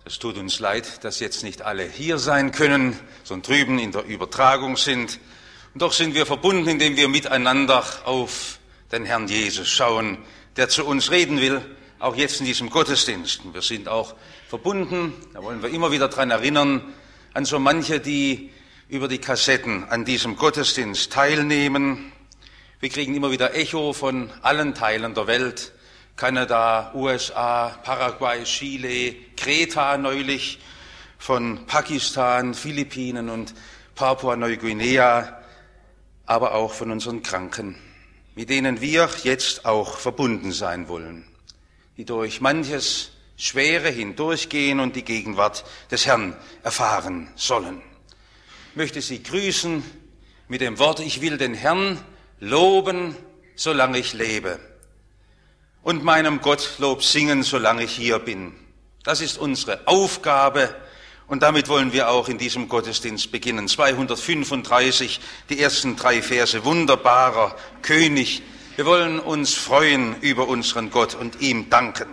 Es tut uns leid, dass jetzt nicht alle hier sein können, sondern drüben in der Übertragung sind. Und doch sind wir verbunden, indem wir miteinander auf den Herrn Jesus schauen, der zu uns reden will, auch jetzt in diesem Gottesdienst. Und wir sind auch verbunden, da wollen wir immer wieder daran erinnern, an so manche, die über die Kassetten an diesem Gottesdienst teilnehmen. Wir kriegen immer wieder Echo von allen Teilen der Welt. Kanada, USA, Paraguay, Chile, Kreta neulich, von Pakistan, Philippinen und Papua-Neuguinea, aber auch von unseren Kranken, mit denen wir jetzt auch verbunden sein wollen, die durch manches Schwere hindurchgehen und die Gegenwart des Herrn erfahren sollen. Ich möchte Sie grüßen mit dem Wort: Ich will den Herrn loben, solange ich lebe, und meinem Gottlob singen, solange ich hier bin. Das ist unsere Aufgabe, und damit wollen wir auch in diesem Gottesdienst beginnen. 235, die ersten 3 Verse, wunderbarer König. Wir wollen uns freuen über unseren Gott und ihm danken.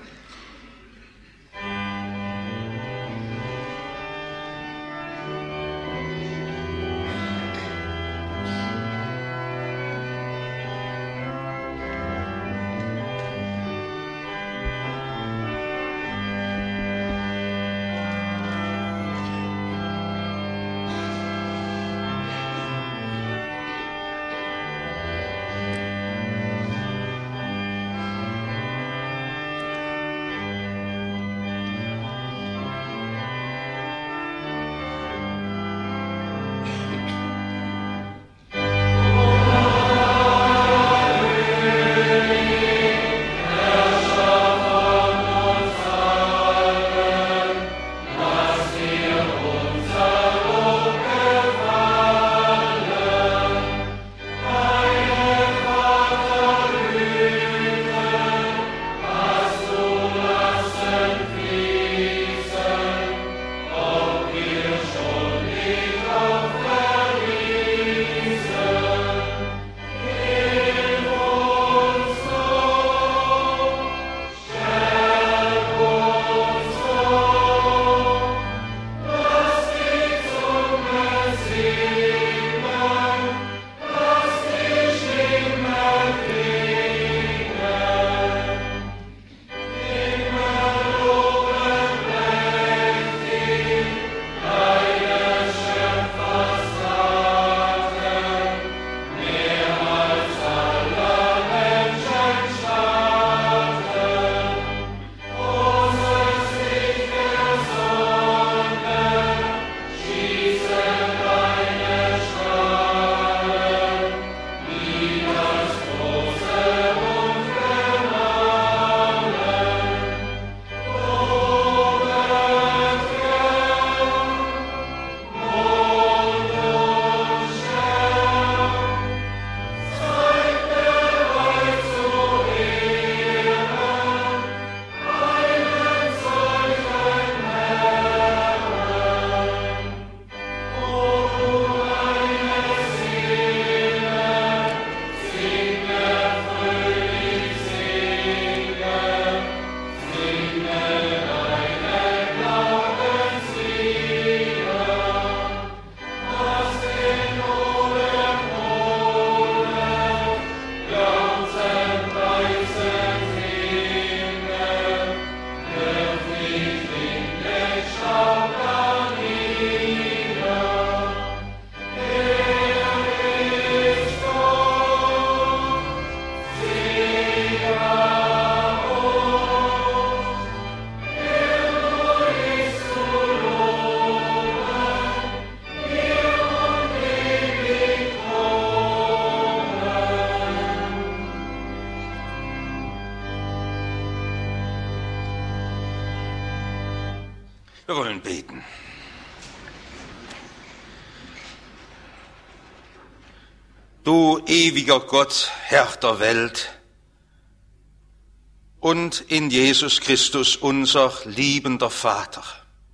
Wir wollen beten. Du ewiger Gott, Herr der Welt, und in Jesus Christus unser liebender Vater.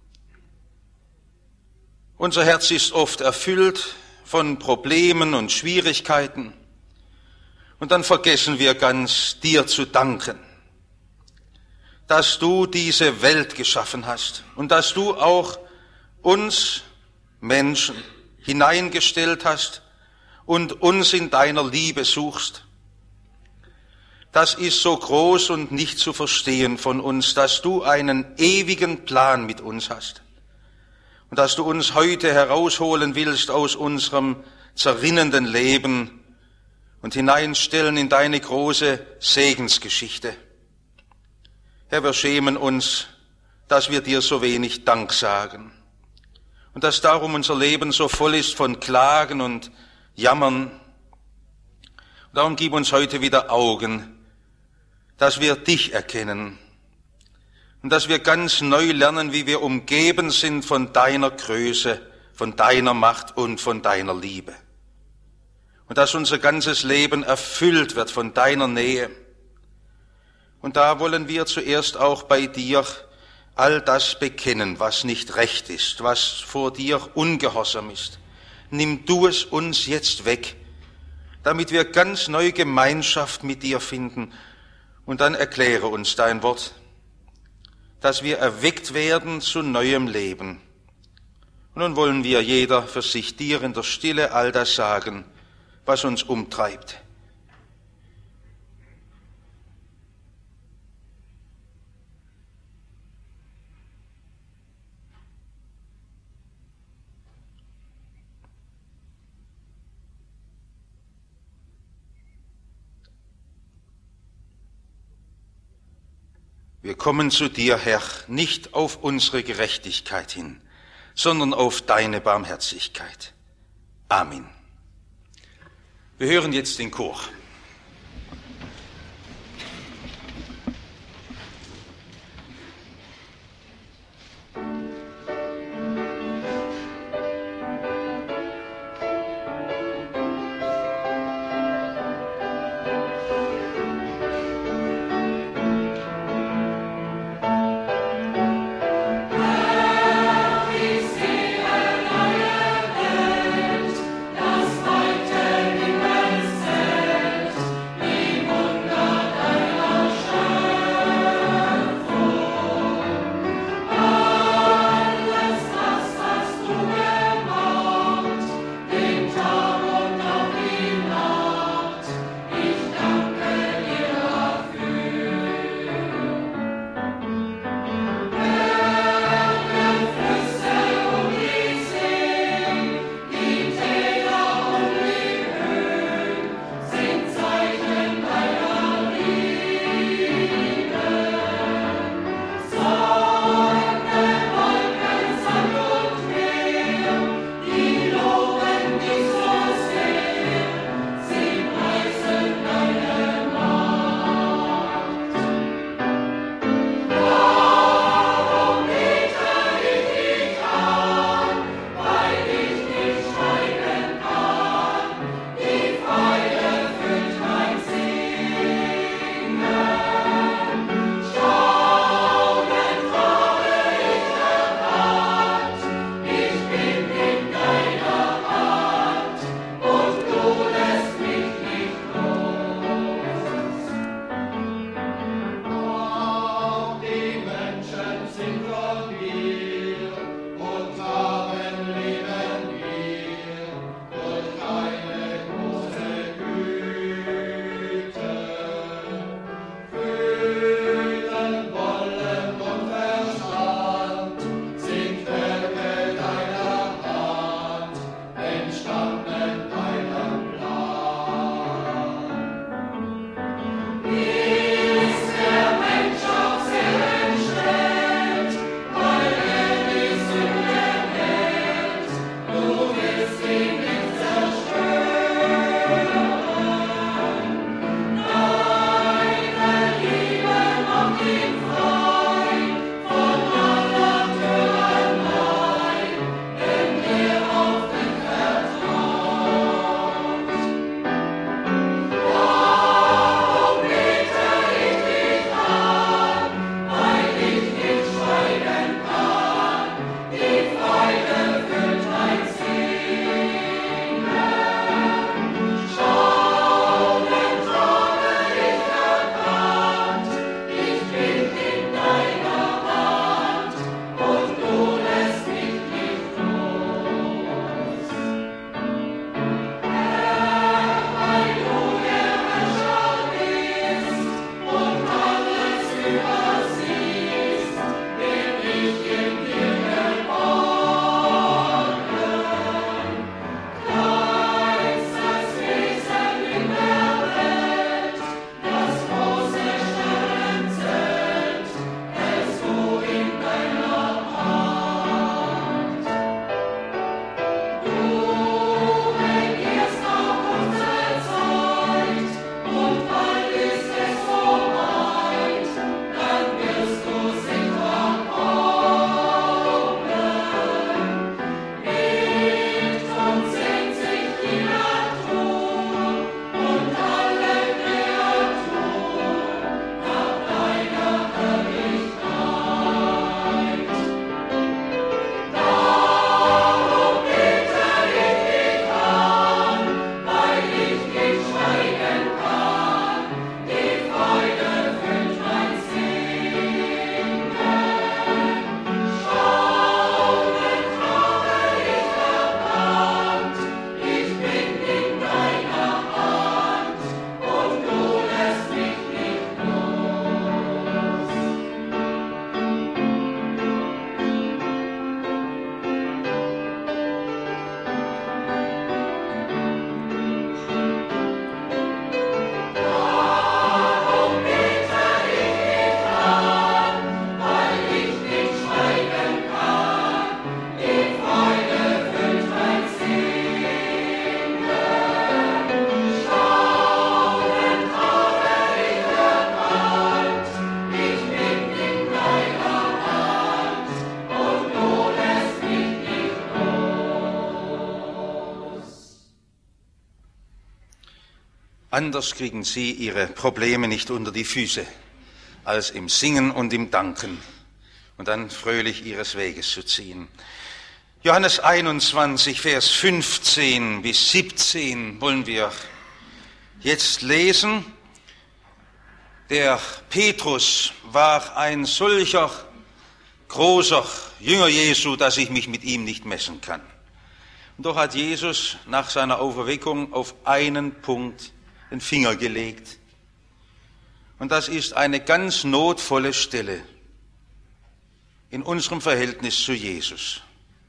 Unser Herz ist oft erfüllt von Problemen und Schwierigkeiten, und dann vergessen wir ganz, dir zu danken. dass du diese Welt geschaffen hast und dass du auch uns Menschen hineingestellt hast und uns in deiner Liebe suchst. Das ist so groß und nicht zu verstehen von uns, dass du einen ewigen Plan mit uns hast und dass du uns heute herausholen willst aus unserem zerrinnenden Leben und hineinstellen in deine große Segensgeschichte. Herr, wir schämen uns, dass wir dir so wenig Dank sagen und dass darum unser Leben so voll ist von Klagen und Jammern. Und darum gib uns heute wieder Augen, dass wir dich erkennen und dass wir ganz neu lernen, wie wir umgeben sind von deiner Größe, von deiner Macht und von deiner Liebe. Und dass unser ganzes Leben erfüllt wird von deiner Nähe. Und da wollen wir zuerst auch bei dir all das bekennen, was nicht recht ist, was vor dir ungehorsam ist. Nimm du es uns jetzt weg, damit wir ganz neue Gemeinschaft mit dir finden. Und dann erkläre uns dein Wort, dass wir erweckt werden zu neuem Leben. Und nun wollen wir jeder für sich dir in der Stille all das sagen, was uns umtreibt. Wir kommen zu dir, Herr, nicht auf unsere Gerechtigkeit hin, sondern auf deine Barmherzigkeit. Amen. Wir hören jetzt den Chor. Das weite Himmelsfeld Anders kriegen sie ihre Probleme nicht unter die Füße, als im Singen und im Danken und dann fröhlich ihres Weges zu ziehen. Johannes 21, Vers 15 bis 17 wollen wir jetzt lesen. Der Petrus war ein solcher großer Jünger Jesu, dass ich mich mit ihm nicht messen kann. Und doch hat Jesus nach seiner Auferweckung auf einen Punkt den Finger gelegt. Und das ist eine ganz notvolle Stelle in unserem Verhältnis zu Jesus.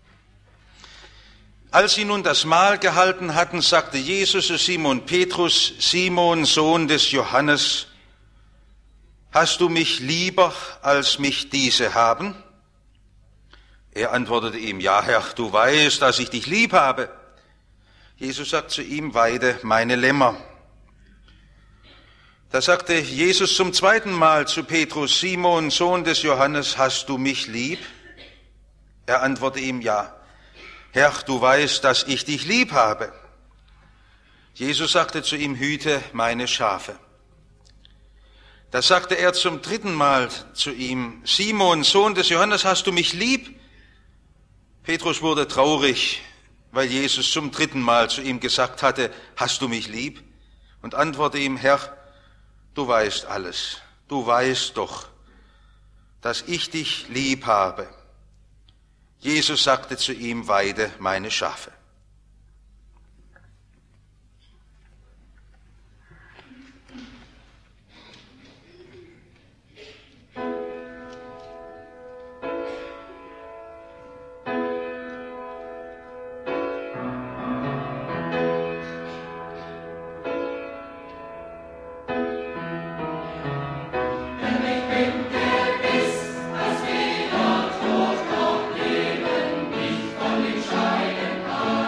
Als sie nun das Mahl gehalten hatten, sagte Jesus zu Simon Petrus: Simon, Sohn des Johannes, hast du mich lieber, als mich diese haben? Er antwortete ihm: Ja, Herr, du weißt, dass ich dich lieb habe. Jesus sagt zu ihm: Weide meine Lämmer. Da sagte Jesus zum zweiten Mal zu Petrus: Simon, Sohn des Johannes, hast du mich lieb? Er antwortete ihm: Ja, Herr, du weißt, dass ich dich lieb habe. Jesus sagte zu ihm: Hüte meine Schafe. Da sagte er zum dritten Mal zu ihm: Simon, Sohn des Johannes, hast du mich lieb? Petrus wurde traurig, weil Jesus zum dritten Mal zu ihm gesagt hatte: Hast du mich lieb? Und antwortete ihm: Herr, du weißt alles. Du weißt doch, dass ich dich lieb habe. Jesus sagte zu ihm: Weide meine Schafe. Von ihm scheiden kann.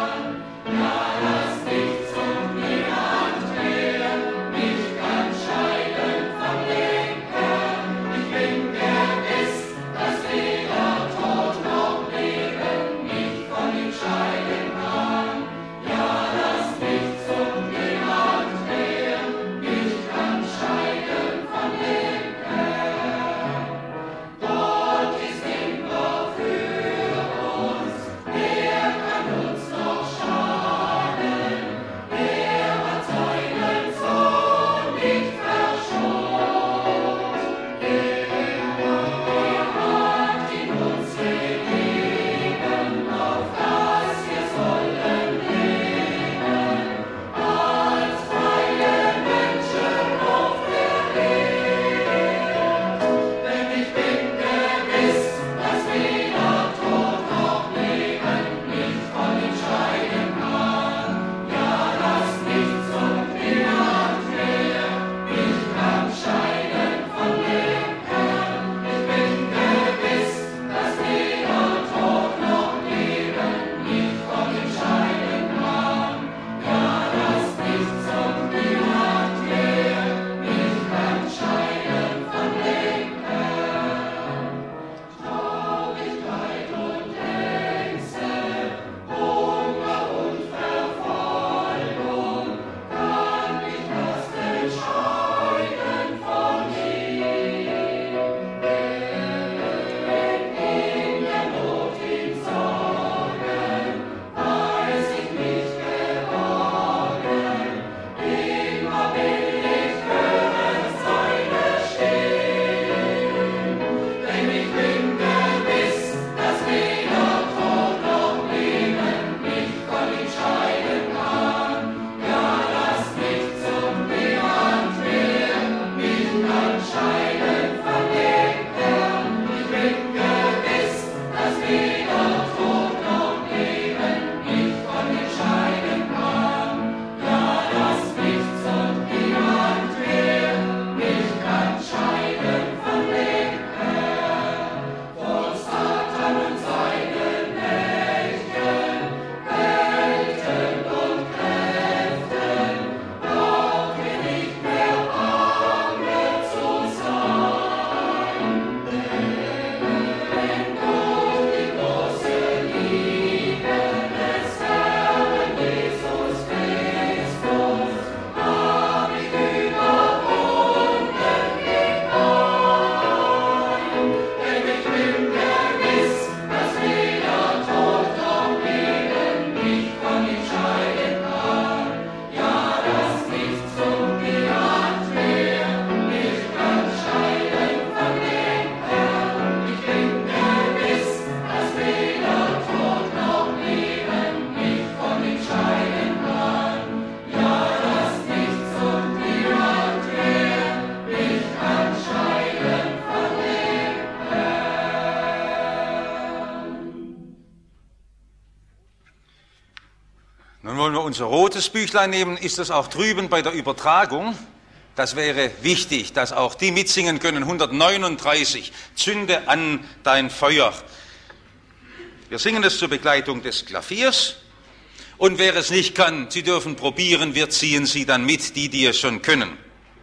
wollen wir unser rotes Büchlein nehmen, ist das auch drüben bei der Übertragung. Das wäre wichtig, dass auch die mitsingen können. 139, zünde an dein Feuer. Wir singen es zur Begleitung des Klaviers. Und wer es nicht kann, Sie dürfen probieren, wir ziehen Sie dann mit, die es schon können.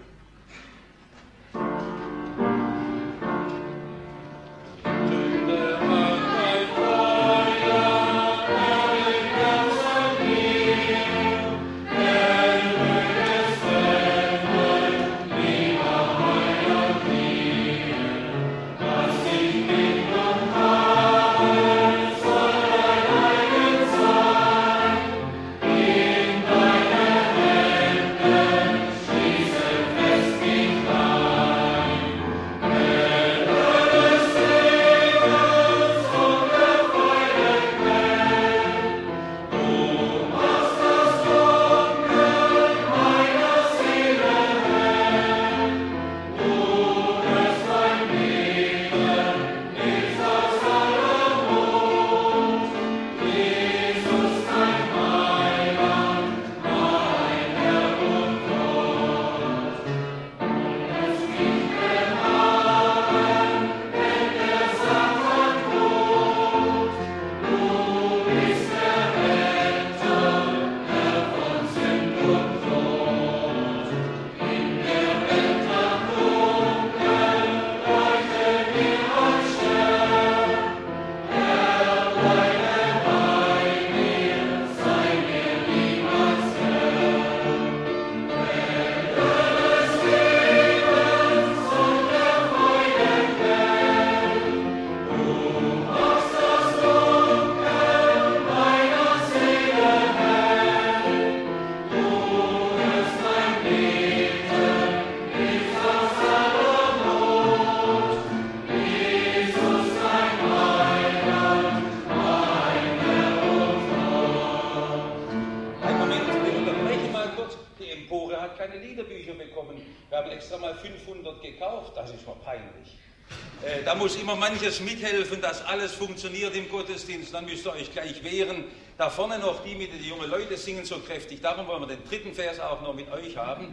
Da muss immer manches mithelfen, dass alles funktioniert im Gottesdienst. Dann müsst ihr euch gleich wehren. Da vorne noch die jungen Leute singen so kräftig. Darum wollen wir den dritten Vers auch noch mit euch haben.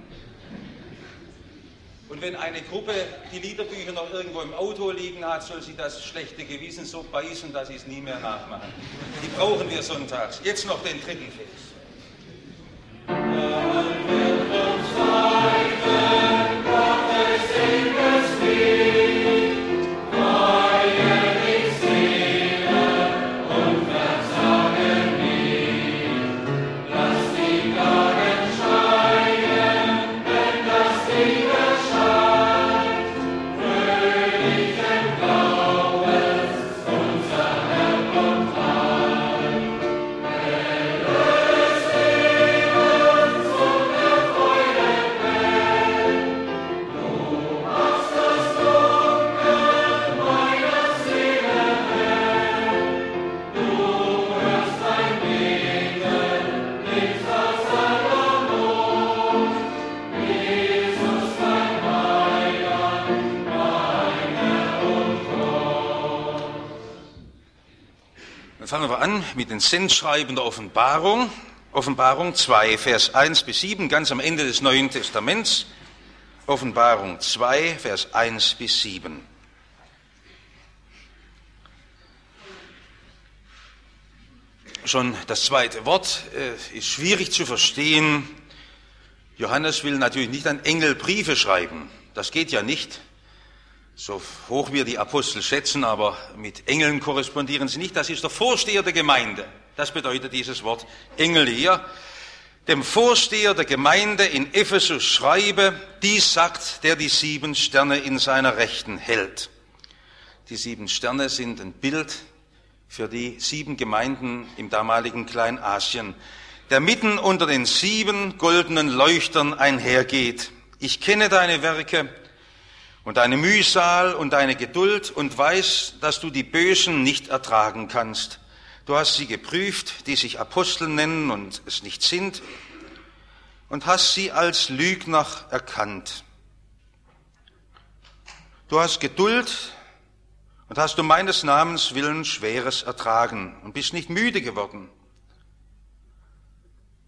Und wenn eine Gruppe die Liederbücher noch irgendwo im Auto liegen hat, soll sie das schlechte Gewissen so beißen, dass sie es nie mehr nachmachen. Die brauchen wir sonntags. Jetzt noch den dritten Vers. Fangen wir an mit den Sendschreiben der Offenbarung. Offenbarung 2, Vers 1 bis 7, ganz am Ende des Neuen Testaments. Offenbarung 2, Vers 1 bis 7. Schon das zweite Wort ist schwierig zu verstehen. Johannes will natürlich nicht an Engel Briefe schreiben. Das geht ja nicht. So hoch wir die Apostel schätzen, aber mit Engeln korrespondieren sie nicht. Das ist der Vorsteher der Gemeinde. Das bedeutet dieses Wort Engel hier. Dem Vorsteher der Gemeinde in Ephesus schreibe, dies sagt, der die 7 Sterne in seiner Rechten hält. Die 7 Sterne sind ein Bild für die 7 Gemeinden im damaligen Kleinasien, der mitten unter den 7 goldenen Leuchtern einhergeht. Ich kenne deine Werke und deine Mühsal und deine Geduld und weiß, dass du die Bösen nicht ertragen kannst. Du hast sie geprüft, die sich Apostel nennen und es nicht sind, und hast sie als Lügner erkannt. Du hast Geduld und hast um meines Namens willen Schweres ertragen und bist nicht müde geworden.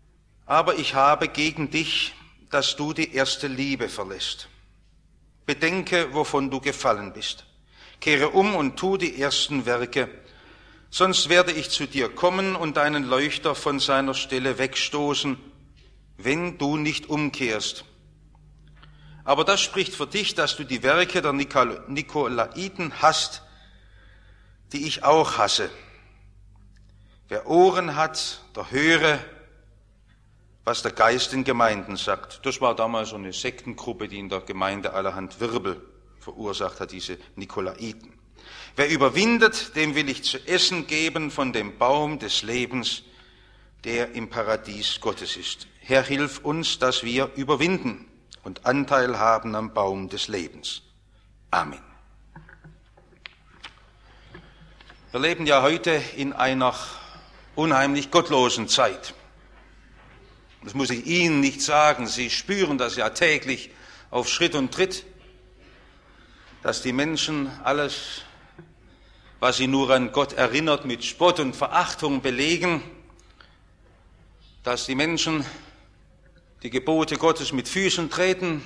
Aber ich habe gegen dich, dass du die erste Liebe verlässt. Bedenke, wovon du gefallen bist. Kehre um und tu die ersten Werke, sonst werde ich zu dir kommen und deinen Leuchter von seiner Stelle wegstoßen, wenn du nicht umkehrst. Aber das spricht für dich, dass du die Werke der Nikolaiten hast, die ich auch hasse. Wer Ohren hat, der höre, was der Geist den Gemeinden sagt. Das war damals so eine Sektengruppe, die in der Gemeinde allerhand Wirbel verursacht hat, diese Nikolaiten. Wer überwindet, dem will ich zu essen geben von dem Baum des Lebens, der im Paradies Gottes ist. Herr, hilf uns, dass wir überwinden und Anteil haben am Baum des Lebens. Amen. Wir leben ja heute in einer unheimlich gottlosen Zeit. Das muss ich Ihnen nicht sagen. Sie spüren das ja täglich auf Schritt und Tritt, dass die Menschen alles, was sie nur an Gott erinnert, mit Spott und Verachtung belegen, dass die Menschen die Gebote Gottes mit Füßen treten,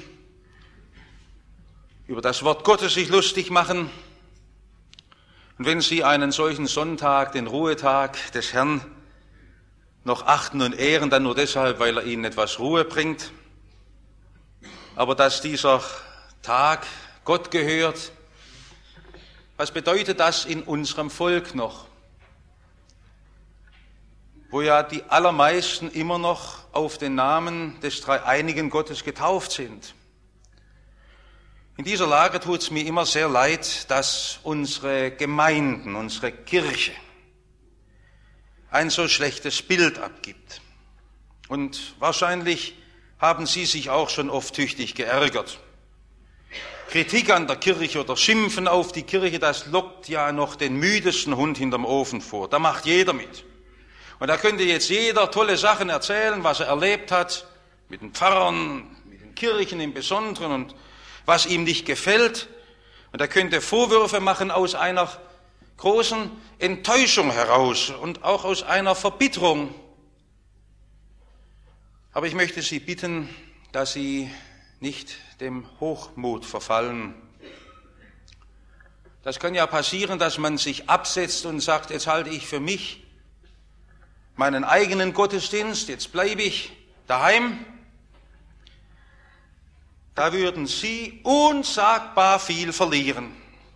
über das Wort Gottes sich lustig machen. Und wenn sie einen solchen Sonntag, den Ruhetag des Herrn, noch achten und ehren, dann nur deshalb, weil er ihnen etwas Ruhe bringt. Aber dass dieser Tag Gott gehört, was bedeutet das in unserem Volk noch? Wo ja die allermeisten immer noch auf den Namen des dreieinigen Gottes getauft sind. In dieser Lage tut es mir immer sehr leid, dass unsere Gemeinden, unsere Kirche ein so schlechtes Bild abgibt. Und wahrscheinlich haben Sie sich auch schon oft tüchtig geärgert. Kritik an der Kirche oder Schimpfen auf die Kirche, das lockt ja noch den müdesten Hund hinterm Ofen vor. Da macht jeder mit. Und da könnte jetzt jeder tolle Sachen erzählen, was er erlebt hat, mit den Pfarrern, mit den Kirchen im Besonderen und was ihm nicht gefällt. Und er könnte Vorwürfe machen aus einer großen Enttäuschung heraus und auch aus einer Verbitterung. Aber ich möchte Sie bitten, dass Sie nicht dem Hochmut verfallen. Das kann ja passieren, dass man sich absetzt und sagt, jetzt halte ich für mich meinen eigenen Gottesdienst, jetzt bleibe ich daheim. Da würden Sie unsagbar viel verlieren.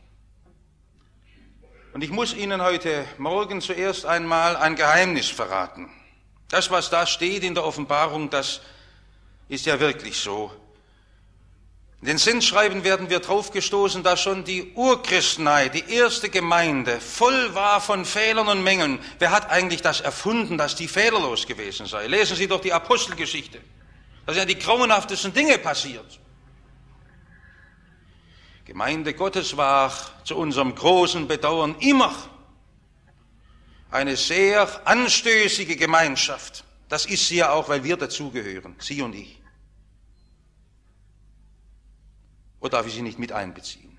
Und ich muss Ihnen heute Morgen zuerst einmal ein Geheimnis verraten. Das, was da steht in der Offenbarung, das ist ja wirklich so. In den Sendschreiben werden wir draufgestoßen, dass schon die Urchristenheit, die erste Gemeinde, voll war von Fehlern und Mängeln. Wer hat eigentlich das erfunden, dass die fehlerlos gewesen sei? Lesen Sie doch die Apostelgeschichte. Da sind ja die grauenhaftesten Dinge passiert. Gemeinde Gottes war zu unserem großen Bedauern immer eine sehr anstößige Gemeinschaft. Das ist sie ja auch, weil wir dazugehören, Sie und ich. Oder darf ich Sie nicht mit einbeziehen?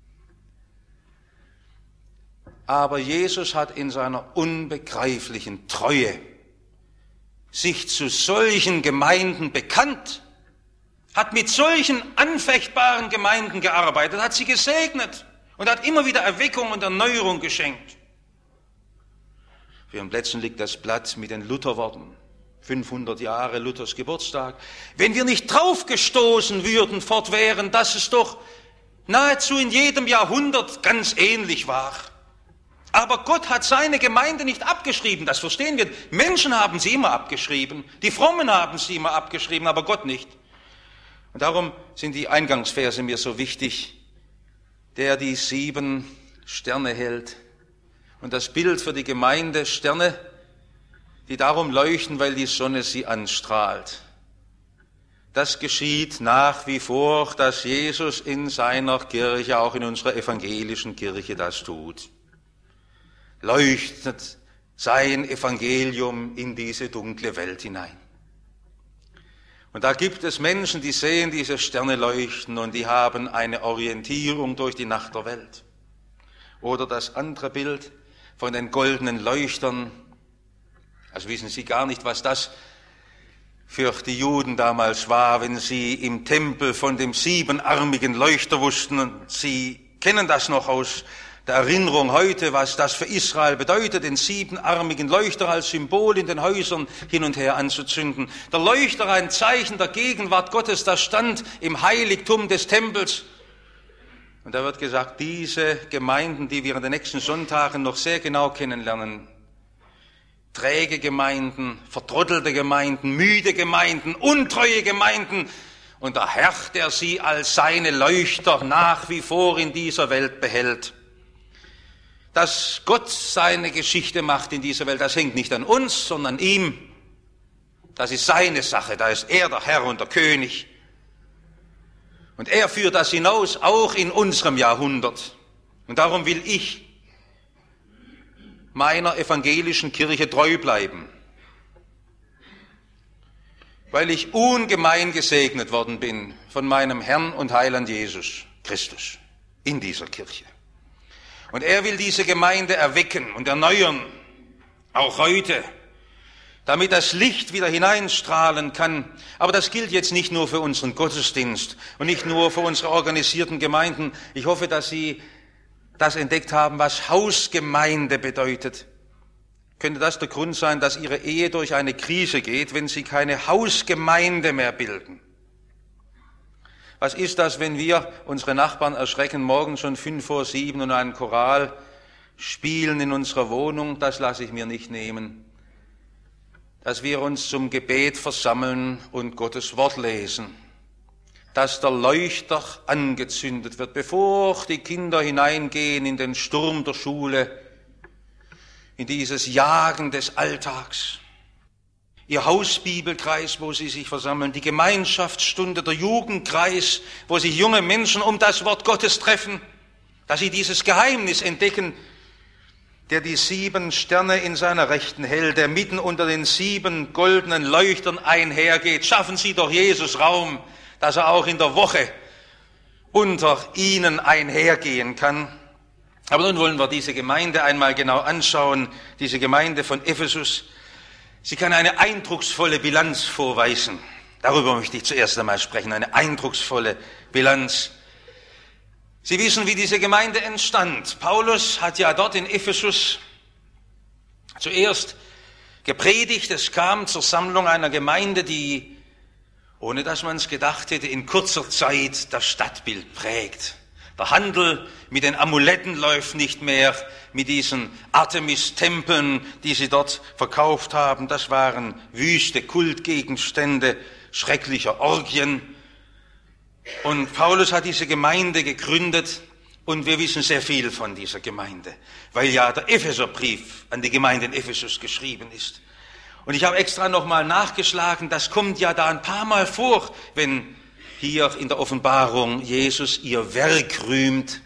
Aber Jesus hat in seiner unbegreiflichen Treue sich zu solchen Gemeinden bekannt, hat mit solchen anfechtbaren Gemeinden gearbeitet, hat sie gesegnet und hat immer wieder Erweckung und Erneuerung geschenkt. Auf Ihren Plätzen liegt das Blatt mit den Lutherworten. 500 Jahre Luthers Geburtstag. Wenn wir nicht draufgestoßen würden fortwährend, dass es doch nahezu in jedem Jahrhundert ganz ähnlich war. Aber Gott hat seine Gemeinde nicht abgeschrieben, das verstehen wir. Menschen haben sie immer abgeschrieben, die Frommen haben sie immer abgeschrieben, aber Gott nicht. Und darum sind die Eingangsverse mir so wichtig. Der die 7 Sterne hält. Und das Bild für die Gemeinde, Sterne, die darum leuchten, weil die Sonne sie anstrahlt. Das geschieht nach wie vor, dass Jesus in seiner Kirche, auch in unserer evangelischen Kirche, das tut. Leuchtet sein Evangelium in diese dunkle Welt hinein. Und da gibt es Menschen, die sehen diese Sterne leuchten und die haben eine Orientierung durch die Nacht der Welt. Oder das andere Bild von den goldenen Leuchtern. Also wissen Sie gar nicht, was das für die Juden damals war, wenn sie im Tempel von dem siebenarmigen Leuchter wussten. Und Sie kennen das noch aus der Erinnerung heute, was das für Israel bedeutet, den siebenarmigen Leuchter als Symbol in den Häusern hin und her anzuzünden. Der Leuchter, ein Zeichen der Gegenwart Gottes, das stand im Heiligtum des Tempels. Und da wird gesagt, diese Gemeinden, die wir in den nächsten Sonntagen noch sehr genau kennenlernen, träge Gemeinden, vertrottelte Gemeinden, müde Gemeinden, untreue Gemeinden und der Herr, der sie als seine Leuchter nach wie vor in dieser Welt behält. Dass Gott seine Geschichte macht in dieser Welt, das hängt nicht an uns, sondern an ihm. Das ist seine Sache, da ist er der Herr und der König. Und er führt das hinaus, auch in unserem Jahrhundert. Und darum will ich meiner evangelischen Kirche treu bleiben, weil ich ungemein gesegnet worden bin von meinem Herrn und Heiland Jesus Christus in dieser Kirche. Und er will diese Gemeinde erwecken und erneuern, auch heute, damit das Licht wieder hineinstrahlen kann. Aber das gilt jetzt nicht nur für unseren Gottesdienst und nicht nur für unsere organisierten Gemeinden. Ich hoffe, dass Sie das entdeckt haben, was Hausgemeinde bedeutet. Könnte das der Grund sein, dass Ihre Ehe durch eine Krise geht, wenn Sie keine Hausgemeinde mehr bilden? Was ist das, wenn wir unsere Nachbarn erschrecken, morgen schon 6:55 und einen Choral spielen in unserer Wohnung? Das lasse ich mir nicht nehmen. Dass wir uns zum Gebet versammeln und Gottes Wort lesen. Dass der Leuchter angezündet wird, bevor die Kinder hineingehen in den Sturm der Schule, in dieses Jagen des Alltags. Ihr Hausbibelkreis, wo sie sich versammeln, die Gemeinschaftsstunde, der Jugendkreis, wo sich junge Menschen um das Wort Gottes treffen, dass sie dieses Geheimnis entdecken, der die 7 Sterne in seiner Rechten hält, der mitten unter den 7 goldenen Leuchtern einhergeht. Schaffen Sie doch Jesus Raum, dass er auch in der Woche unter ihnen einhergehen kann. Aber nun wollen wir diese Gemeinde einmal genau anschauen, diese Gemeinde von Ephesus. Sie kann eine eindrucksvolle Bilanz vorweisen. Darüber möchte ich zuerst einmal sprechen, eine eindrucksvolle Bilanz. Sie wissen, wie diese Gemeinde entstand. Paulus hat ja dort in Ephesus zuerst gepredigt. Es kam zur Sammlung einer Gemeinde, die, ohne dass man es gedacht hätte, in kurzer Zeit das Stadtbild prägt. Der Handel mit den Amuletten läuft nicht mehr, mit diesen Artemis-Tempeln, die sie dort verkauft haben. Das waren wüste Kultgegenstände, schrecklicher Orgien. Und Paulus hat diese Gemeinde gegründet und wir wissen sehr viel von dieser Gemeinde, weil ja der Epheserbrief an die Gemeinde in Ephesus geschrieben ist. Und ich habe extra nochmal nachgeschlagen, das kommt ja da ein paar Mal vor, wenn hier in der Offenbarung Jesus ihr Werk rühmt,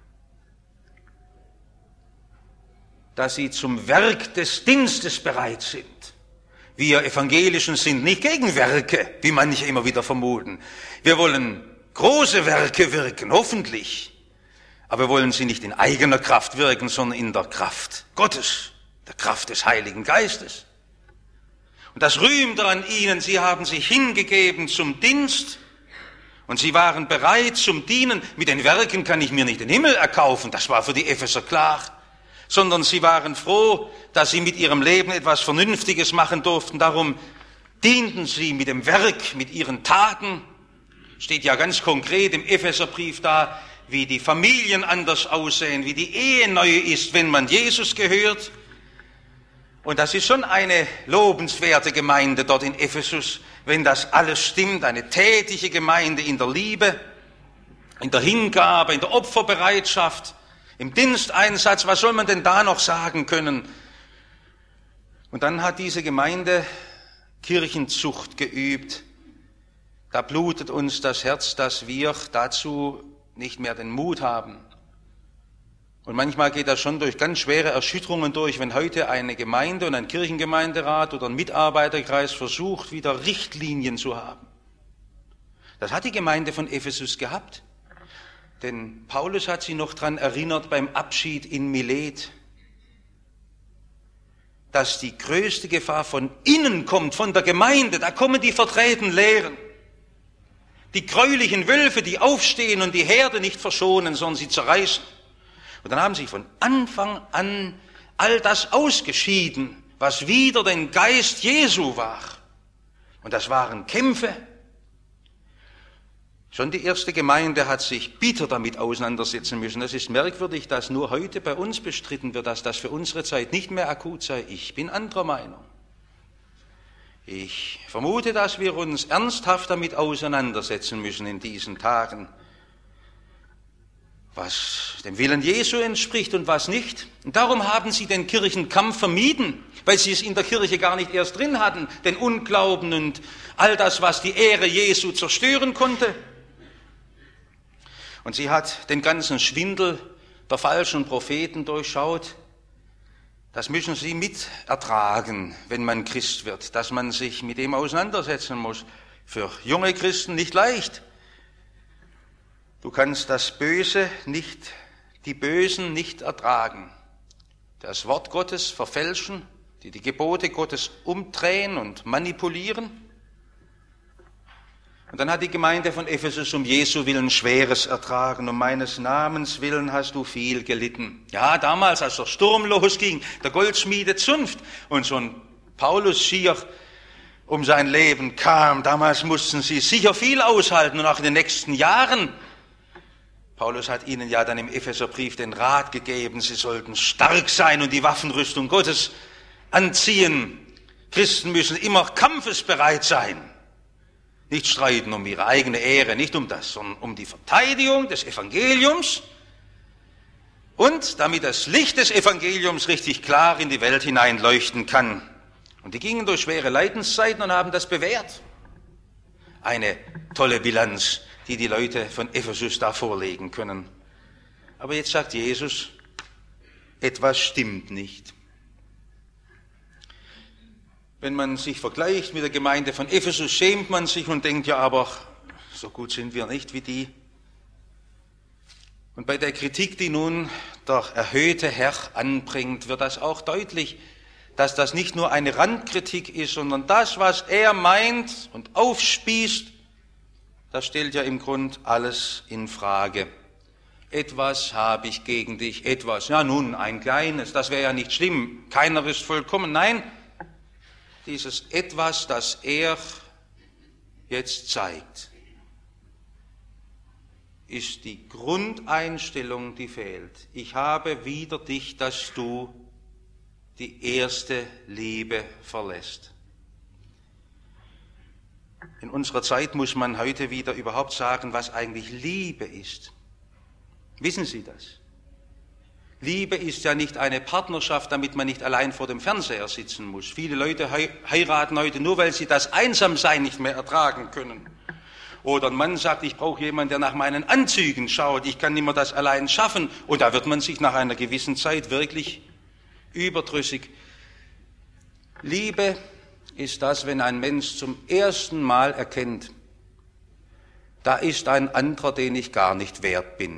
dass sie zum Werk des Dienstes bereit sind. Wir Evangelischen sind nicht gegen Werke, wie manche immer wieder vermuten. Wir wollen große Werke wirken, hoffentlich. Aber wir wollen sie nicht in eigener Kraft wirken, sondern in der Kraft Gottes, der Kraft des Heiligen Geistes. Und das rühmt er an ihnen, sie haben sich hingegeben zum Dienst und sie waren bereit zum Dienen. Mit den Werken kann ich mir nicht den Himmel erkaufen, das war für die Epheser klar. Sondern sie waren froh, dass sie mit ihrem Leben etwas Vernünftiges machen durften. Darum dienten sie mit dem Werk, mit ihren Taten. Steht ja ganz konkret im Epheserbrief da, wie die Familien anders aussehen, wie die Ehe neu ist, wenn man Jesus gehört. Und das ist schon eine lobenswerte Gemeinde dort in Ephesus, wenn das alles stimmt, eine tätige Gemeinde in der Liebe, in der Hingabe, in der Opferbereitschaft, im Diensteinsatz. Was soll man denn da noch sagen können? Und dann hat diese Gemeinde Kirchenzucht geübt. Da blutet uns das Herz, dass wir dazu nicht mehr den Mut haben. Und manchmal geht das schon durch ganz schwere Erschütterungen durch, wenn heute eine Gemeinde und ein Kirchengemeinderat oder ein Mitarbeiterkreis versucht, wieder Richtlinien zu haben. Das hat die Gemeinde von Ephesus gehabt. Denn Paulus hat sie noch daran erinnert beim Abschied in Milet. dass die größte Gefahr von innen kommt, von der Gemeinde. Da kommen die verdrehten Lehren. Die gräulichen Wölfe, die aufstehen und die Herde nicht verschonen, sondern sie zerreißen. Und dann haben sie von Anfang an all das ausgeschieden, was wider den Geist Jesu war. Und das waren Kämpfe. Schon die erste Gemeinde hat sich bitter damit auseinandersetzen müssen. Es ist merkwürdig, dass nur heute bei uns bestritten wird, dass das für unsere Zeit nicht mehr akut sei. Ich bin anderer Meinung. Ich vermute, dass wir uns ernsthaft damit auseinandersetzen müssen in diesen Tagen, was dem Willen Jesu entspricht und was nicht. Und darum haben sie den Kirchenkampf vermieden, weil sie es in der Kirche gar nicht erst drin hatten, den Unglauben und all das, was die Ehre Jesu zerstören konnte. Und sie hat den ganzen Schwindel der falschen Propheten durchschaut. Das müssen Sie mit ertragen, wenn man Christ wird, dass man sich mit dem auseinandersetzen muss. Für junge Christen nicht leicht. Du kannst das Böse nicht, die Bösen nicht ertragen. Das Wort Gottes verfälschen, die Gebote Gottes umdrehen und manipulieren. Und dann hat die Gemeinde von Ephesus um Jesu willen Schweres ertragen. Um meines Namens willen hast du viel gelitten. Ja, damals, als der Sturm losging, der Goldschmiede Zunft und so ein Paulus schier um sein Leben kam, damals mussten sie sicher viel aushalten und auch in den nächsten Jahren. Paulus hat ihnen ja dann im Epheserbrief den Rat gegeben, sie sollten stark sein und die Waffenrüstung Gottes anziehen. Christen müssen immer kampfesbereit sein. Nicht streiten um ihre eigene Ehre, nicht um das, sondern um die Verteidigung des Evangeliums und damit das Licht des Evangeliums richtig klar in die Welt hineinleuchten kann. Und die gingen durch schwere Leidenszeiten und haben das bewährt. Eine tolle Bilanz, die die Leute von Ephesus da vorlegen können. Aber jetzt sagt Jesus, etwas stimmt nicht. Wenn man sich vergleicht mit der Gemeinde von Ephesus, schämt man sich und denkt, ja, aber so gut sind wir nicht wie die. Und bei der Kritik, die nun der erhöhte Herr anbringt, wird das auch deutlich, dass das nicht nur eine Randkritik ist, sondern das, was er meint und aufspießt, das stellt ja im Grund alles in Frage. Etwas habe ich gegen dich, etwas, ja nun, ein kleines, das wäre ja nicht schlimm, keiner ist vollkommen, nein. Dieses Etwas, das er jetzt zeigt, ist die Grundeinstellung, die fehlt. Ich habe wider dich, dass du die erste Liebe verlässt. In unserer Zeit muss man heute wieder überhaupt sagen, was eigentlich Liebe ist. Wissen Sie das? Liebe ist ja nicht eine Partnerschaft, damit man nicht allein vor dem Fernseher sitzen muss. Viele Leute heiraten heute nur, weil sie das Einsamsein nicht mehr ertragen können. Oder ein Mann sagt, ich brauche jemanden, der nach meinen Anzügen schaut, ich kann nicht mehr das allein schaffen. Und da wird man sich nach einer gewissen Zeit wirklich überdrüssig. Liebe ist das, wenn ein Mensch zum ersten Mal erkennt, da ist ein anderer, den ich gar nicht wert bin.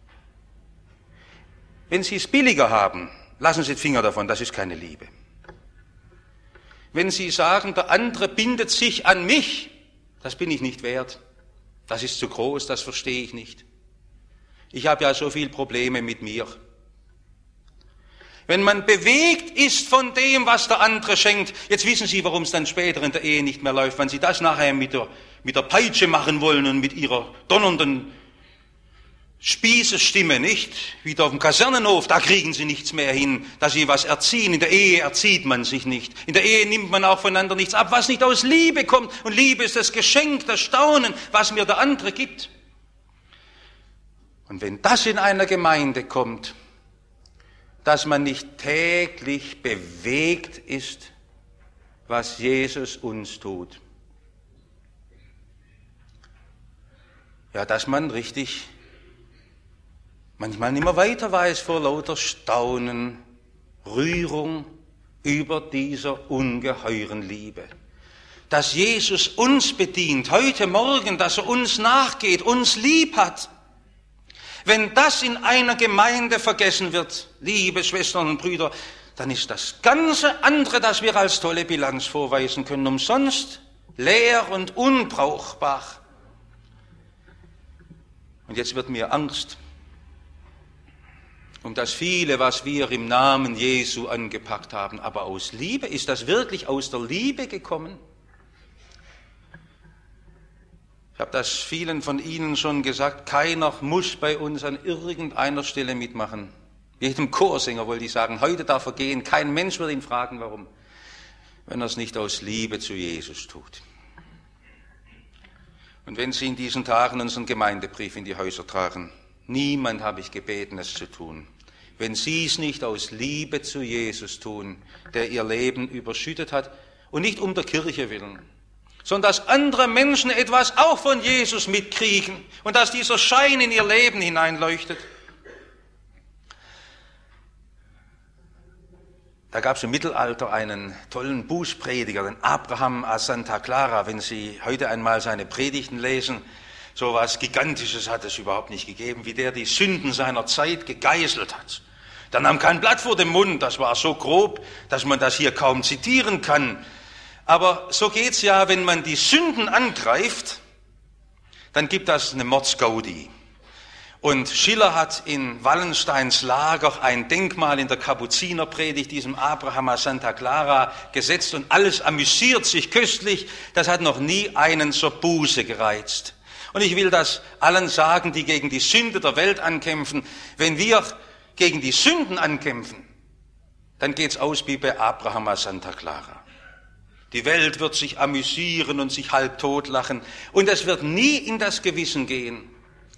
Wenn Sie es billiger haben, lassen Sie den Finger davon, das ist keine Liebe. Wenn Sie sagen, der andere bindet sich an mich, das bin ich nicht wert, das ist zu groß, das verstehe ich nicht. Ich habe ja so viele Probleme mit mir. Wenn man bewegt ist von dem, was der andere schenkt, jetzt wissen Sie, warum es dann später in der Ehe nicht mehr läuft, wenn Sie das nachher mit der Peitsche machen wollen und mit Ihrer donnernden Spießestimme, nicht? Wie auf dem Kasernenhof, da kriegen Sie nichts mehr hin, dass Sie was erziehen. In der Ehe erzieht man sich nicht. In der Ehe nimmt man auch voneinander nichts ab, was nicht aus Liebe kommt. Und Liebe ist das Geschenk, das Staunen, was mir der andere gibt. Und wenn das in einer Gemeinde kommt, dass man nicht täglich bewegt ist, was Jesus uns tut. Ja, dass man richtig manchmal nicht mehr weiter weiß vor lauter Staunen, Rührung über dieser ungeheuren Liebe. Dass Jesus uns bedient, heute Morgen, dass er uns nachgeht, uns lieb hat. Wenn das in einer Gemeinde vergessen wird, liebe Schwestern und Brüder, dann ist das ganze andere, das wir als tolle Bilanz vorweisen können, umsonst, leer und unbrauchbar. Und jetzt wird mir Angst um das viele, was wir im Namen Jesu angepackt haben. Aber aus Liebe, ist das wirklich aus der Liebe gekommen? Ich habe das vielen von Ihnen schon gesagt, keiner muss bei uns an irgendeiner Stelle mitmachen. Jedem Chorsänger wollte ich sagen, heute darf er gehen, kein Mensch wird ihn fragen, warum, wenn er es nicht aus Liebe zu Jesus tut. Und wenn Sie in diesen Tagen unseren Gemeindebrief in die Häuser tragen, niemand habe ich gebeten, es zu tun. Wenn Sie es nicht aus Liebe zu Jesus tun, der Ihr Leben überschüttet hat, und nicht um der Kirche willen, sondern dass andere Menschen etwas auch von Jesus mitkriegen und dass dieser Schein in ihr Leben hineinleuchtet. Da gab es im Mittelalter einen tollen Bußprediger, den Abraham a Santa Clara. Wenn Sie heute einmal seine Predigten lesen, so etwas Gigantisches hat es überhaupt nicht gegeben, wie der die Sünden seiner Zeit gegeißelt hat. Der nahm kein Blatt vor den Mund, das war so grob, dass man das hier kaum zitieren kann. Aber so geht's ja, wenn man die Sünden angreift, dann gibt das eine Mordsgaudi. Und Schiller hat in Wallensteins Lager ein Denkmal in der Kapuzinerpredigt diesem Abraham a Santa Clara gesetzt und alles amüsiert sich köstlich. Das hat noch nie einen zur Buße gereizt. Und ich will das allen sagen, die gegen die Sünde der Welt ankämpfen. Wenn wir gegen die Sünden ankämpfen, dann geht's aus wie bei Abraham a Santa Clara. Die Welt wird sich amüsieren und sich halb totlachen und es wird nie in das Gewissen gehen.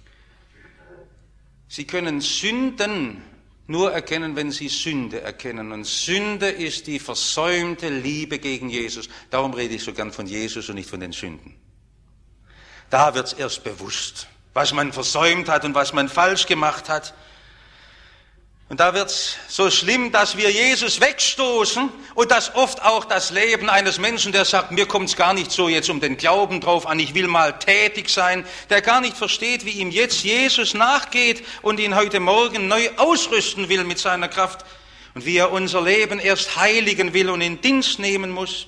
Sie können Sünden nur erkennen, wenn Sie Sünde erkennen. Und Sünde ist die versäumte Liebe gegen Jesus. Darum rede ich so gern von Jesus und nicht von den Sünden. Da wird's erst bewusst, was man versäumt hat und was man falsch gemacht hat. Und da wird's so schlimm, dass wir Jesus wegstoßen und dass oft auch das Leben eines Menschen, der sagt, mir kommt's gar nicht so jetzt um den Glauben drauf an, ich will mal tätig sein, der gar nicht versteht, wie ihm jetzt Jesus nachgeht und ihn heute Morgen neu ausrüsten will mit seiner Kraft und wie er unser Leben erst heiligen will und in Dienst nehmen muss.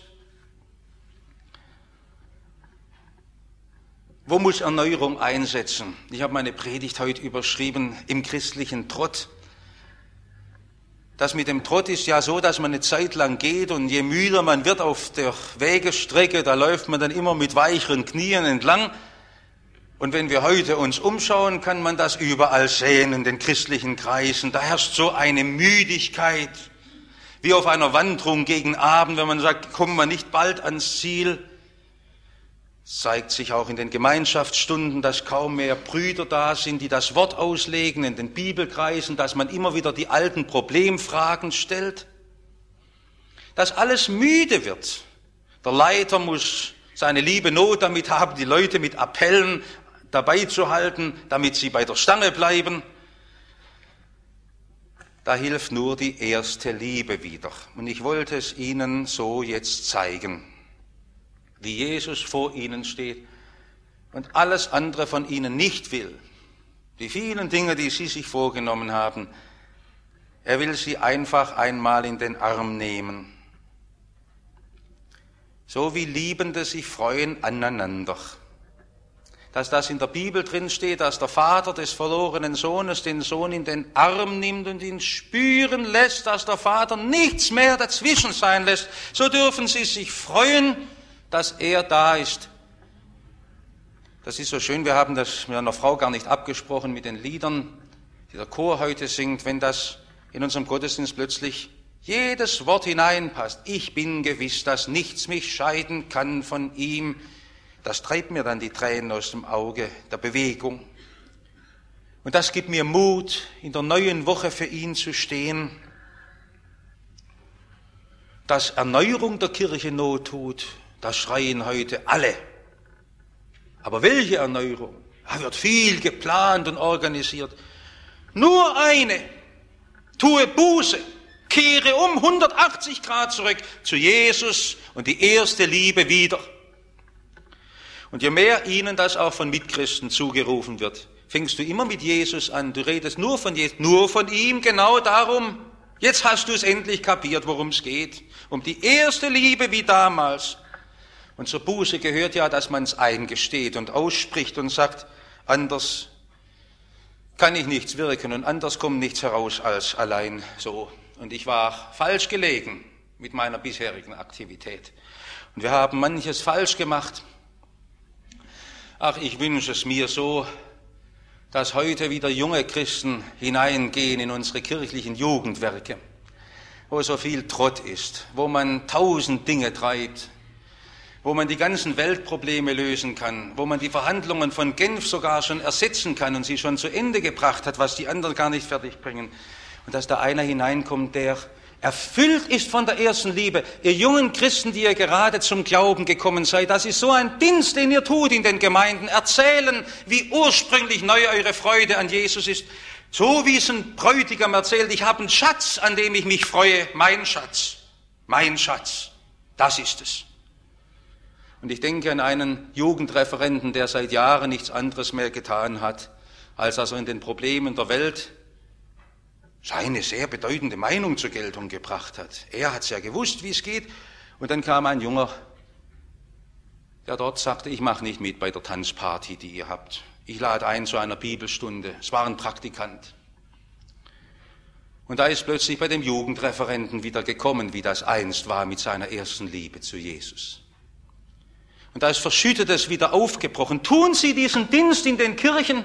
Wo muss Erneuerung einsetzen? Ich habe meine Predigt heute überschrieben, im christlichen Trott. Das mit dem Trott ist ja so, dass man eine Zeit lang geht und je müder man wird auf der Wegestrecke, da läuft man dann immer mit weicheren Knien entlang. Und wenn wir heute uns umschauen, kann man das überall sehen in den christlichen Kreisen. Da herrscht so eine Müdigkeit, wie auf einer Wanderung gegen Abend, wenn man sagt, kommen wir nicht bald ans Ziel. Es zeigt sich auch in den Gemeinschaftsstunden, dass kaum mehr Brüder da sind, die das Wort auslegen, in den Bibelkreisen, dass man immer wieder die alten Problemfragen stellt. Dass alles müde wird. Der Leiter muss seine liebe Not damit haben, die Leute mit Appellen dabei zu halten, damit sie bei der Stange bleiben. Da hilft nur die erste Liebe wieder. Und ich wollte es Ihnen so jetzt zeigen, wie Jesus vor ihnen steht und alles andere von ihnen nicht will. Die vielen Dinge, die sie sich vorgenommen haben, er will sie einfach einmal in den Arm nehmen. So wie Liebende sich freuen aneinander. Dass das in der Bibel drin steht, dass der Vater des verlorenen Sohnes den Sohn in den Arm nimmt und ihn spüren lässt, dass der Vater nichts mehr dazwischen sein lässt, so dürfen sie sich freuen, dass er da ist. Das ist so schön, wir haben das mit einer Frau gar nicht abgesprochen mit den Liedern, die der Chor heute singt, wenn das in unserem Gottesdienst plötzlich jedes Wort hineinpasst. Ich bin gewiss, dass nichts mich scheiden kann von ihm. Das treibt mir dann die Tränen aus dem Auge der Bewegung. Und das gibt mir Mut, in der neuen Woche für ihn zu stehen. Dass Erneuerung der Kirche Not tut, das schreien heute alle. Aber welche Erneuerung? Da wird viel geplant und organisiert. Nur eine. Tue Buße. Kehre um 180 Grad zurück zu Jesus und die erste Liebe wieder. Und je mehr ihnen das auch von Mitchristen zugerufen wird, fängst du immer mit Jesus an. Du redest nur von Jesus, nur von ihm, genau darum Jetzt hast du es endlich kapiert, worum es geht. Um die erste Liebe wie damals. Und zur Buße gehört ja, dass man es eingesteht und ausspricht und sagt, anders kann ich nichts wirken und anders kommt nichts heraus als allein so. Und ich war falsch gelegen mit meiner bisherigen Aktivität. Und wir haben manches falsch gemacht. Ach, ich wünsche es mir so, dass heute wieder junge Christen hineingehen in unsere kirchlichen Jugendwerke, wo so viel Trott ist, wo man 1000 Dinge treibt, wo man die ganzen Weltprobleme lösen kann, wo man die Verhandlungen von Genf sogar schon ersetzen kann und sie schon zu Ende gebracht hat, was die anderen gar nicht fertigbringen. Und dass da einer hineinkommt, der erfüllt ist von der ersten Liebe. Ihr jungen Christen, die ihr gerade zum Glauben gekommen seid, das ist so ein Dienst, den ihr tut in den Gemeinden. Erzählen, wie ursprünglich neu eure Freude an Jesus ist. So wie es ein Bräutigam erzählt, ich habe einen Schatz, an dem ich mich freue. Mein Schatz, das ist es. Und ich denke an einen Jugendreferenten, der seit Jahren nichts anderes mehr getan hat, als er in den Problemen der Welt seine sehr bedeutende Meinung zur Geltung gebracht hat. Er hat es ja gewusst, wie es geht. Und dann kam ein Junger, der dort sagte, ich mache nicht mit bei der Tanzparty, die ihr habt. Ich lade ein zu einer Bibelstunde. Es war ein Praktikant. Und da ist plötzlich bei dem Jugendreferenten wieder gekommen, wie das einst war mit seiner ersten Liebe zu Jesus. Und da ist Verschüttetes wieder aufgebrochen. Tun Sie diesen Dienst in den Kirchen?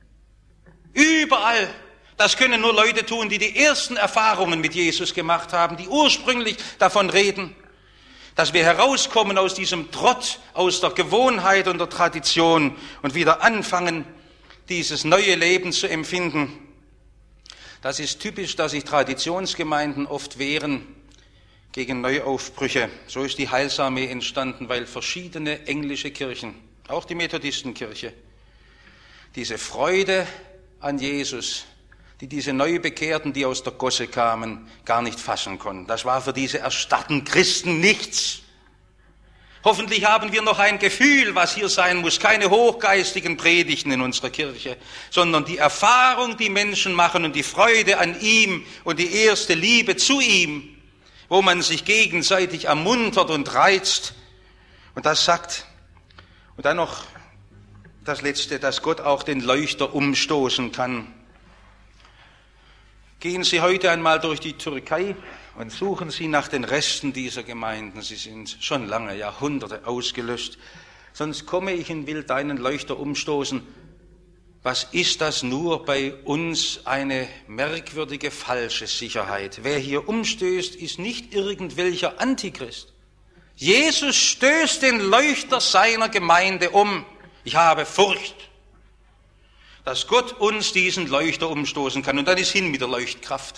Überall. Das können nur Leute tun, die die ersten Erfahrungen mit Jesus gemacht haben, die ursprünglich davon reden, dass wir herauskommen aus diesem Trott, aus der Gewohnheit und der Tradition und wieder anfangen, dieses neue Leben zu empfinden. Das ist typisch, dass sich Traditionsgemeinden oft wehren gegen Neuaufbrüche. So ist die Heilsarmee entstanden, weil verschiedene englische Kirchen, auch die Methodistenkirche, diese Freude an Jesus, die diese Neubekehrten, die aus der Gosse kamen, gar nicht fassen konnten. Das war für diese erstarrten Christen nichts. Hoffentlich haben wir noch ein Gefühl, was hier sein muss, keine hochgeistigen Predigten in unserer Kirche, sondern die Erfahrung, die Menschen machen und die Freude an ihm und die erste Liebe zu ihm, wo man sich gegenseitig ermuntert und reizt. Und das sagt, und dann noch das Letzte, dass Gott auch den Leuchter umstoßen kann. Gehen Sie heute einmal durch die Türkei und suchen Sie nach den Resten dieser Gemeinden. Sie sind schon lange, Jahrhunderte ausgelöscht. Sonst komme ich und will deinen Leuchter umstoßen. Was ist das nur bei uns eine merkwürdige falsche Sicherheit? Wer hier umstößt, ist nicht irgendwelcher Antichrist. Jesus stößt den Leuchter seiner Gemeinde um. Ich habe Furcht, dass Gott uns diesen Leuchter umstoßen kann. Und dann ist hin mit der Leuchtkraft.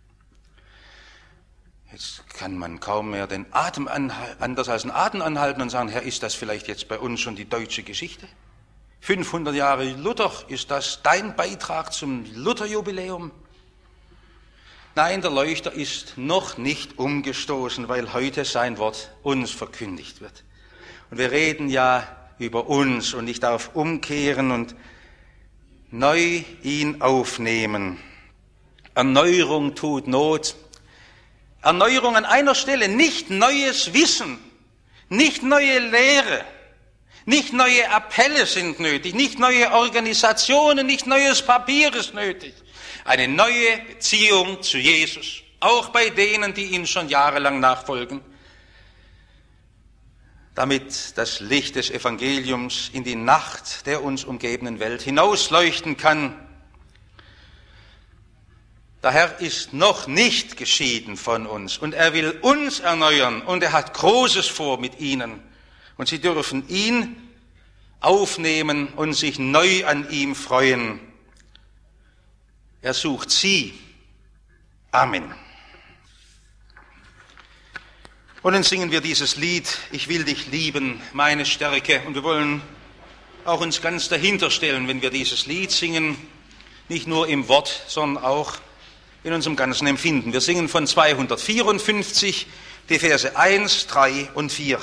Jetzt kann man kaum mehr den Atem anders als den Atem anhalten und sagen, Herr, ist das vielleicht jetzt bei uns schon die deutsche Geschichte? 500 Jahre Luther, ist das dein Beitrag zum Lutherjubiläum? Nein, der Leuchter ist noch nicht umgestoßen, weil heute sein Wort uns verkündigt wird. Und wir reden ja über uns und ich darf umkehren und neu ihn aufnehmen. Erneuerung tut Not. Erneuerung an einer Stelle, nicht neues Wissen, nicht neue Lehre, nicht neue Appelle sind nötig, nicht neue Organisationen, nicht neues Papier ist nötig. Eine neue Beziehung zu Jesus, auch bei denen, die ihn schon jahrelang nachfolgen, damit das Licht des Evangeliums in die Nacht der uns umgebenden Welt hinausleuchten kann. Der Herr ist noch nicht geschieden von uns und er will uns erneuern und er hat Großes vor mit ihnen. Und sie dürfen ihn aufnehmen und sich neu an ihm freuen. Er sucht sie. Amen. Und dann singen wir dieses Lied, ich will dich lieben, meine Stärke. Und wir wollen auch uns ganz dahinter stellen, wenn wir dieses Lied singen, nicht nur im Wort, sondern auch in unserem ganzen Empfinden. Wir singen von 254 die Verse 1, 3 und 4.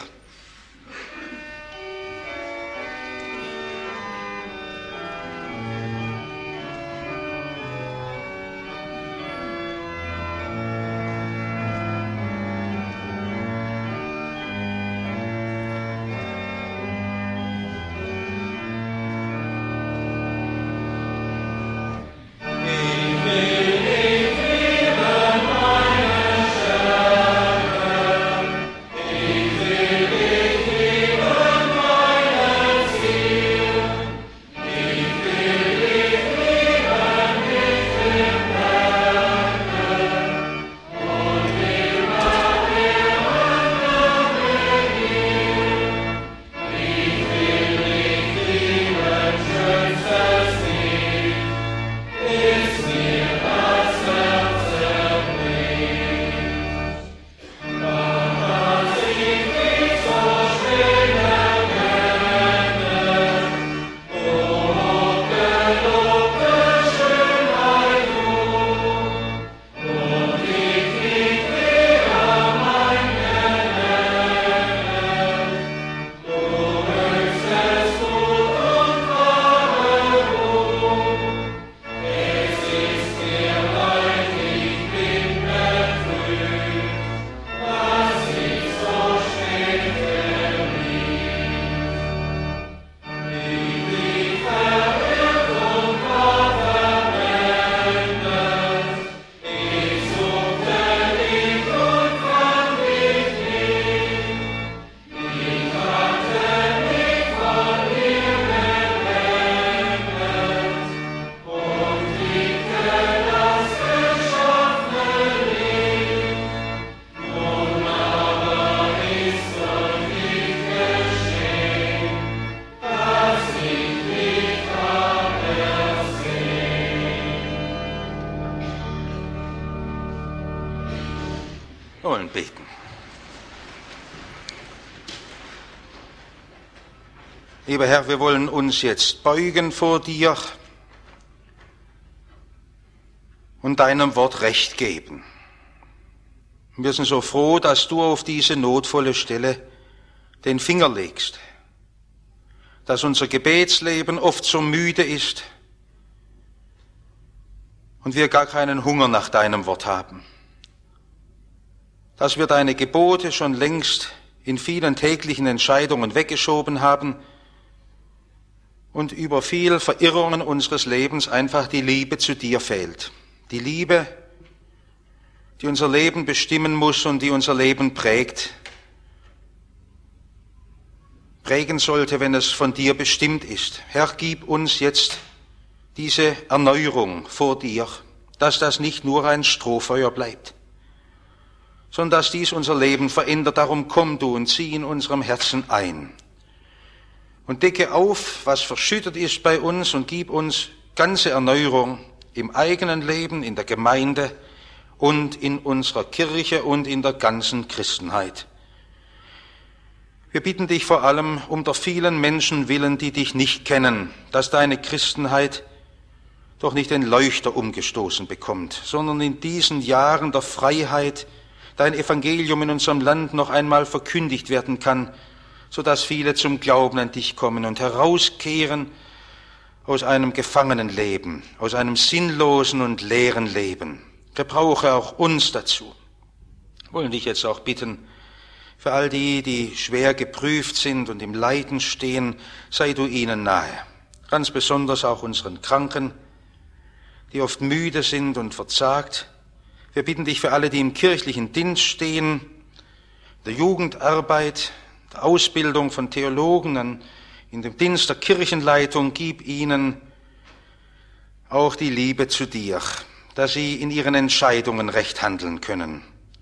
Wir wollen beten. Lieber Herr, wir wollen uns jetzt beugen vor dir und deinem Wort Recht geben. Wir sind so froh, dass du auf diese notvolle Stelle den Finger legst, dass unser Gebetsleben oft so müde ist und wir gar keinen Hunger nach deinem Wort haben, dass wir deine Gebote schon längst in vielen täglichen Entscheidungen weggeschoben haben und über viel Verirrungen unseres Lebens einfach die Liebe zu dir fehlt. Die Liebe, die unser Leben bestimmen muss und die unser Leben prägen sollte, wenn es von dir bestimmt ist. Herr, gib uns jetzt diese Erneuerung vor dir, dass das nicht nur ein Strohfeuer bleibt, sondern dass dies unser Leben verändert. Darum komm du und zieh in unserem Herzen ein und decke auf, was verschüttet ist bei uns und gib uns ganze Erneuerung im eigenen Leben, in der Gemeinde und in unserer Kirche und in der ganzen Christenheit. Wir bitten dich vor allem um der vielen Menschen willen, die dich nicht kennen, dass deine Christenheit doch nicht den Leuchter umgestoßen bekommt, sondern in diesen Jahren der Freiheit dein Evangelium in unserem Land noch einmal verkündigt werden kann, sodass viele zum Glauben an dich kommen und herauskehren aus einem Gefangenenleben, aus einem sinnlosen und leeren Leben. Gebrauche auch uns dazu. Wir wollen dich jetzt auch bitten, für all die, die schwer geprüft sind und im Leiden stehen, sei du ihnen nahe. Ganz besonders auch unseren Kranken, die oft müde sind und verzagt. Wir bitten dich für alle, die im kirchlichen Dienst stehen, der Jugendarbeit, der Ausbildung von Theologen, in dem Dienst der Kirchenleitung, gib ihnen auch die Liebe zu dir, dass sie in ihren Entscheidungen recht handeln können.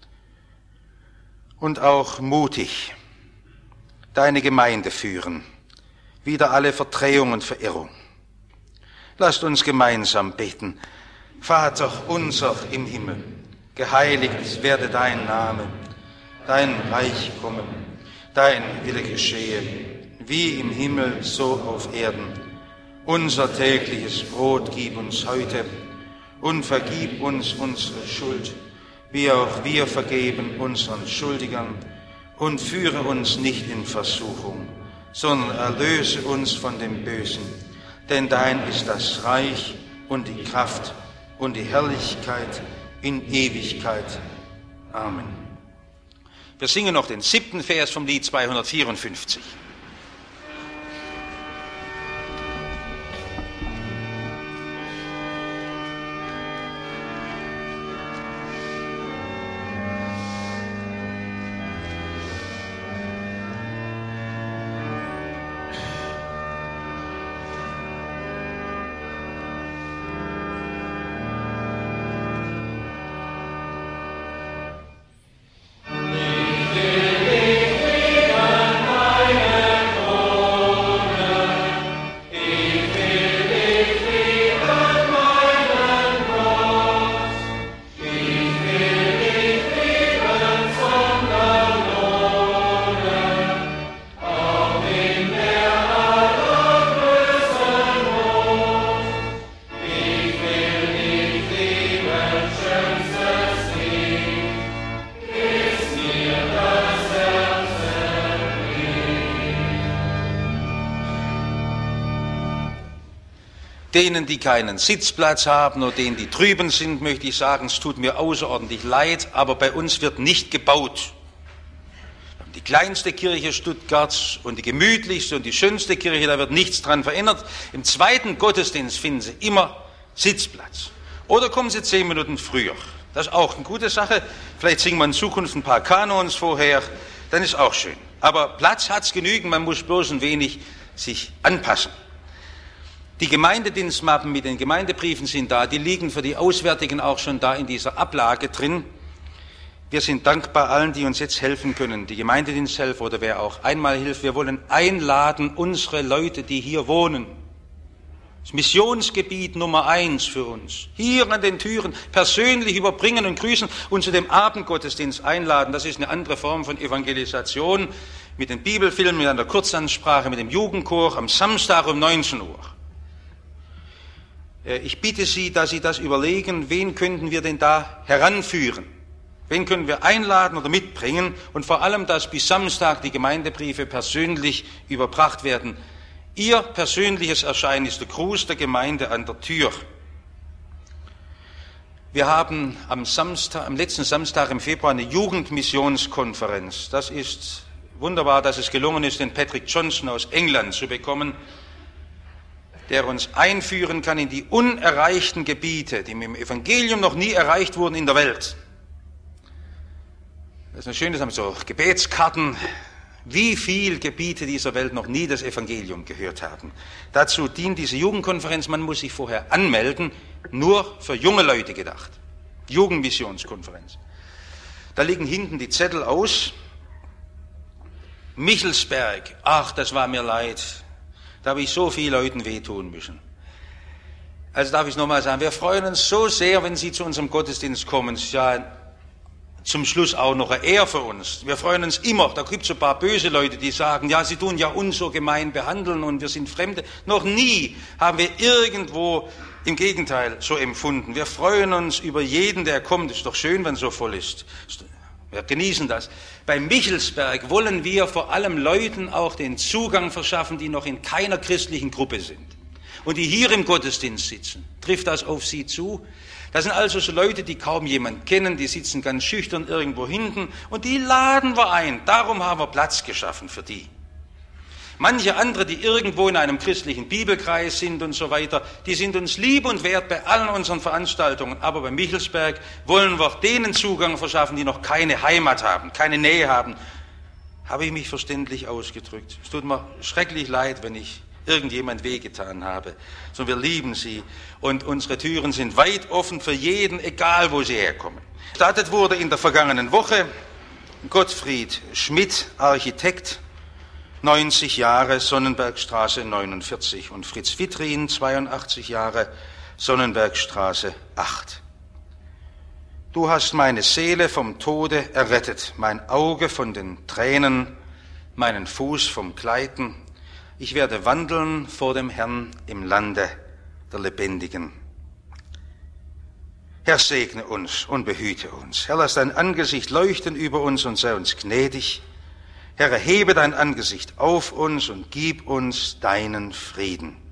Und auch mutig deine Gemeinde führen, wider alle Verdrehung und Verirrung. Lasst uns gemeinsam beten. Vater unser im Himmel, geheiligt werde dein Name, dein Reich komme, dein Wille geschehe, wie im Himmel, so auf Erden. Unser tägliches Brot gib uns heute und vergib uns unsere Schuld, wie auch wir vergeben unseren Schuldigern, und führe uns nicht in Versuchung, sondern erlöse uns von dem Bösen. Denn dein ist das Reich und die Kraft und die Herrlichkeit in Ewigkeit. Amen. Wir singen noch den 7. Vers vom Lied 254. Denen, die keinen Sitzplatz haben oder denen, die drüben sind, möchte ich sagen, es tut mir außerordentlich leid, aber bei uns wird nicht gebaut. Wir haben die kleinste Kirche Stuttgarts und die gemütlichste und die schönste Kirche, da wird nichts dran verändert. Im zweiten Gottesdienst finden Sie immer Sitzplatz. Oder kommen Sie 10 Minuten früher. Das ist auch eine gute Sache. Vielleicht singen wir in Zukunft ein paar Kanons vorher, dann ist auch schön. Aber Platz hat's genügend, man muss bloß ein wenig sich anpassen. Die Gemeindedienstmappen mit den Gemeindebriefen sind da, die liegen für die Auswärtigen auch schon da in dieser Ablage drin. Wir sind dankbar allen, die uns jetzt helfen können, die Gemeindediensthelfer oder wer auch einmal hilft. Wir wollen einladen, unsere Leute, die hier wohnen, Das Missionsgebiet Nummer 1 für uns. Hier an den Türen persönlich überbringen und grüßen und zu dem Abendgottesdienst einladen. Das ist eine andere Form von Evangelisation mit den Bibelfilmen, mit einer Kurzansprache, mit dem Jugendchor am Samstag um 19 Uhr. Ich bitte Sie, dass Sie das überlegen, wen könnten wir denn da heranführen? Wen können wir einladen oder mitbringen? Und vor allem, dass bis Samstag die Gemeindebriefe persönlich überbracht werden. Ihr persönliches Erscheinen ist der Gruß der Gemeinde an der Tür. Wir haben am letzten Samstag im Februar eine Jugendmissionskonferenz. Das ist wunderbar, dass es gelungen ist, den Patrick Johnson aus England zu bekommen, der uns einführen kann in die unerreichten Gebiete, die mit dem Evangelium noch nie erreicht wurden in der Welt. Das ist eine schöne Sache mit so Gebetskarten, wie viele Gebiete dieser Welt noch nie das Evangelium gehört haben. Dazu dient diese Jugendkonferenz, man muss sich vorher anmelden, nur für junge Leute gedacht. Jugendmissionskonferenz. Da liegen hinten die Zettel aus. Michelsberg, ach, das war mir leid. Da habe ich so vielen Leuten wehtun müssen. Also darf ich nochmal sagen, wir freuen uns so sehr, wenn Sie zu unserem Gottesdienst kommen. Es ist ja zum Schluss auch noch eine Ehre für uns. Wir freuen uns immer. Da gibt es ein paar böse Leute, die sagen, ja, Sie tun ja uns so gemein behandeln und wir sind Fremde. Noch nie haben wir irgendwo im Gegenteil so empfunden. Wir freuen uns über jeden, der kommt. Es ist doch schön, wenn es so voll ist. Wir genießen das. Bei Michelsberg wollen wir vor allem Leuten auch den Zugang verschaffen, die noch in keiner christlichen Gruppe sind und die hier im Gottesdienst sitzen. Trifft das auf Sie zu? Das sind also so Leute, die kaum jemand kennen, die sitzen ganz schüchtern irgendwo hinten und die laden wir ein. Darum haben wir Platz geschaffen für die. Manche andere, die irgendwo in einem christlichen Bibelkreis sind und so weiter, die sind uns lieb und wert bei allen unseren Veranstaltungen. Aber bei Michelsberg wollen wir denen Zugang verschaffen, die noch keine Heimat haben, keine Nähe haben. Habe ich mich verständlich ausgedrückt? Es tut mir schrecklich leid, wenn ich irgendjemand wehgetan habe. Sondern wir lieben Sie und unsere Türen sind weit offen für jeden, egal wo Sie herkommen. Gestartet wurde in der vergangenen Woche Gottfried Schmidt, Architekt, 90 Jahre, Sonnenbergstraße 49 und Fritz Wittrin, 82 Jahre, Sonnenbergstraße 8. Du hast meine Seele vom Tode errettet, mein Auge von den Tränen, meinen Fuß vom Gleiten. Ich werde wandeln vor dem Herrn im Lande der Lebendigen. Herr, segne uns und behüte uns. Herr, lass dein Angesicht leuchten über uns und sei uns gnädig. Herr, erhebe dein Angesicht auf uns und gib uns deinen Frieden.